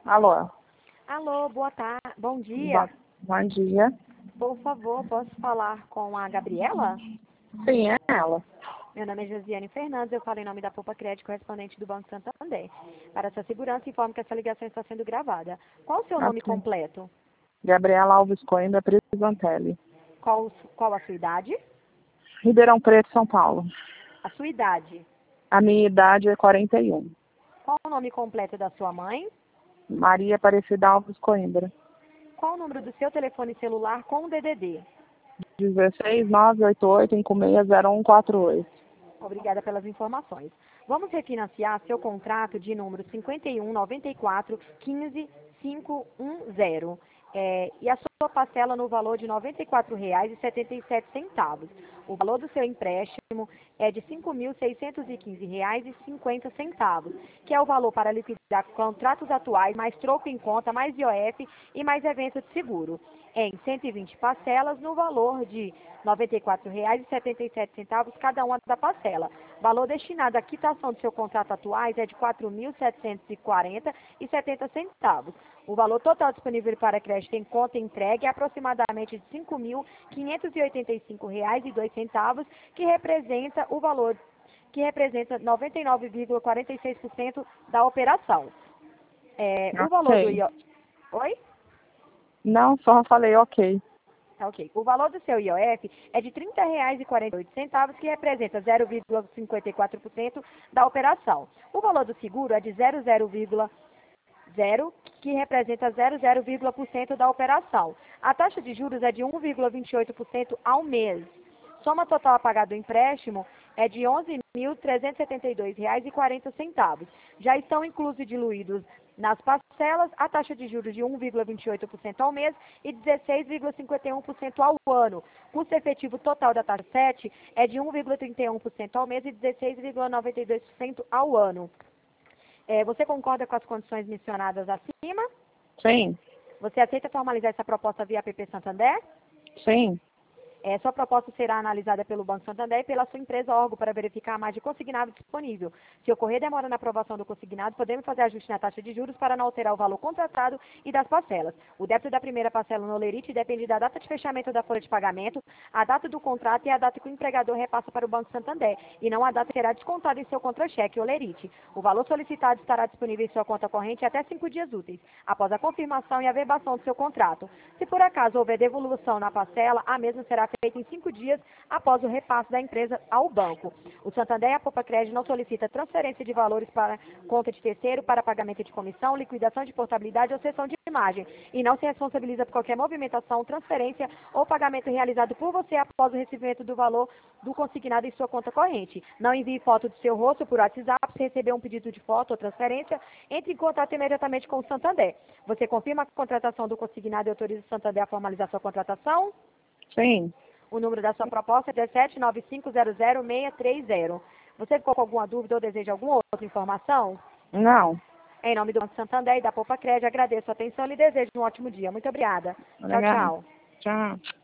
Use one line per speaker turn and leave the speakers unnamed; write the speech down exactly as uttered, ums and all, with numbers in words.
Alô?
Alô, boa tarde, bom dia.
Bom, bom dia.
Por favor, posso falar com a Gabriela?
Sim, é ela.
Meu nome é Josiane Fernandes, eu falo em nome da Poupa Crédito, correspondente do Banco Santander. Para sua segurança, informo que essa ligação está sendo gravada. Qual o seu nome
Ok.
completo?
Gabriela Alves Coimbra, Prisontelli.
Qual, qual a sua idade?
Ribeirão Preto, São Paulo.
A sua idade.
A minha idade é quarenta e um.
Qual o nome completo da sua mãe?
Maria Aparecida Alves Coimbra.
Qual o número do seu telefone celular com o D D D?
dezesseis nove oito oito cinco seis zero um quatro oito.
Obrigada pelas informações. Vamos refinanciar seu contrato de número cinquenta e um, noventa e quatro, quinze, quinhentos e dez. É, e a sua parcela no valor de noventa e quatro reais e setenta e sete centavos. O valor do seu empréstimo é de cinco mil seiscentos e quinze reais e cinquenta centavos, que é o valor para liquidar contratos atuais, mais troco em conta, mais I O F e mais evento de seguro, em cento e vinte parcelas no valor de noventa e quatro reais e setenta e sete centavos cada uma da parcela. Valor destinado à quitação do seu contrato atuais é de quatro mil setecentos e quarenta reais e setenta centavos. O valor total disponível para crédito em conta entregue é aproximadamente de cinco mil quinhentos e oitenta e cinco reais e dois centavos, que representa o valor que representa noventa e nove vírgula quarenta e seis por cento da operação. É, o valor do
Ok.
I O... Oi?
Não, só falei ok.
Ok. O valor do seu I O F é de trinta reais e quarenta e oito centavos, que representa zero vírgula cinquenta e quatro por cento da operação. O valor do seguro é de zero vírgula zero, que representa zero vírgula zero por cento da operação. A taxa de juros é de um vírgula vinte e oito por cento ao mês. Soma total a pagar do empréstimo é de onze mil trezentos e setenta e dois reais e quarenta centavos. Já estão inclusos e diluídos nas parcelas a taxa de juros de um vírgula vinte e oito por cento ao mês e dezesseis vírgula cinquenta e um por cento ao ano. O custo efetivo total da taxa sete é de um vírgula trinta e um por cento ao mês e dezesseis vírgula noventa e dois por cento ao ano. É, você concorda com as condições mencionadas acima?
Sim,
Você aceita formalizar essa proposta via App Santander?
sim.
É, sua proposta será analisada pelo Banco Santander e pela sua empresa órgão para verificar a margem de consignado disponível. Se ocorrer demora na aprovação do consignado, podemos fazer ajuste na taxa de juros para não alterar o valor contratado e das parcelas. O débito da primeira parcela no Olerite depende da data de fechamento da folha de pagamento, a data do contrato e a data que o empregador repassa para o Banco Santander, e não a data que será descontada em seu contra-cheque Olerite. O valor solicitado estará disponível em sua conta corrente até cinco dias úteis, após a confirmação e averbação do seu contrato. Se por acaso houver devolução na parcela, a mesma será feita em cinco dias após o repasse da empresa ao banco. O Santander e a Poupa Crédito não solicita transferência de valores para conta de terceiro para pagamento de comissão, liquidação de portabilidade ou cessão de imagem, e não se responsabiliza por qualquer movimentação, transferência ou pagamento realizado por você após o recebimento do valor do consignado em sua conta corrente. Não envie foto do seu rosto por WhatsApp. Se receber um pedido de foto ou transferência, entre em contato imediatamente com o Santander. Você confirma a contratação do consignado e autoriza o Santander a formalizar sua contratação?
Sim.
O número da sua proposta é um sete nove cinco zero zero seis três zero. Você ficou com alguma dúvida ou deseja alguma outra informação?
Não.
Em nome do Banco Santander e da Poupa Crédito, agradeço a atenção e lhe desejo um ótimo dia. Muito obrigada. Tchau,
Obrigada.
tchau.
Tchau.